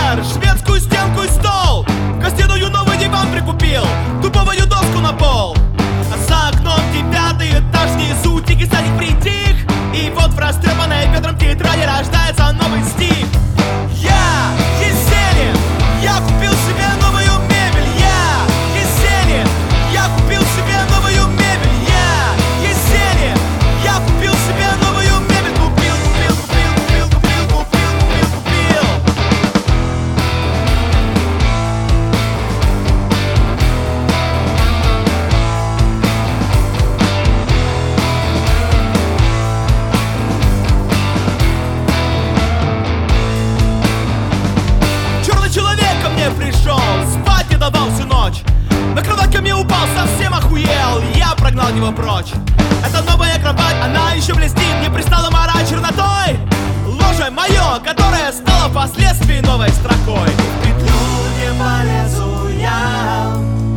телевизор, шведскую стенку и стол, гостиную новый диван прикупил, дубовую доску на пол. А за окном 9-й этаж, внизу тихий садик притих, и вот в растрепанной ветром тетради рождается новый стих. Я Есенин, я купил себе новую мебель. Я Есенин, я купил себе новую мебель. Я Есенин, я купил себе новую мебель. Купил. Черный человек ко мне пришел, спать не давал всю ночь. На кровать ко мне упал, совсем охуел, я прогнал его прочь. Это новая кровать, она еще блестит, не пристала морать чернотой. Ложе мое, которое стало впоследствии новой строкой. В петлю не полезу я.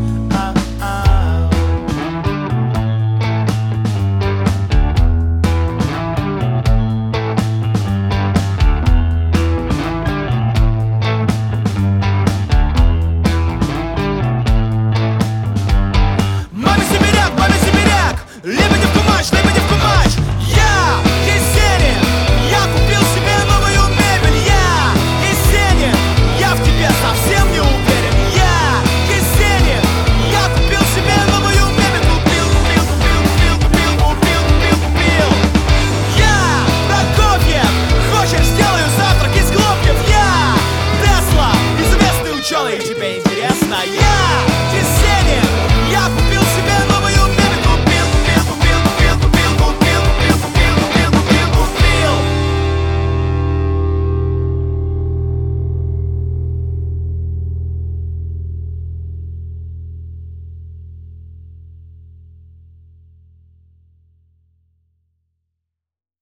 Лебедев кумач, я Есенин, я купил себе новую мебель. Я Есенин, я в тебе совсем не уверен. Я Есенин, я купил себе новую мебель. Купил. Я Прокофьев, хочешь сделаю завтрак из хлопьев. Я Тесла, известный ученый, тебе интересно. Я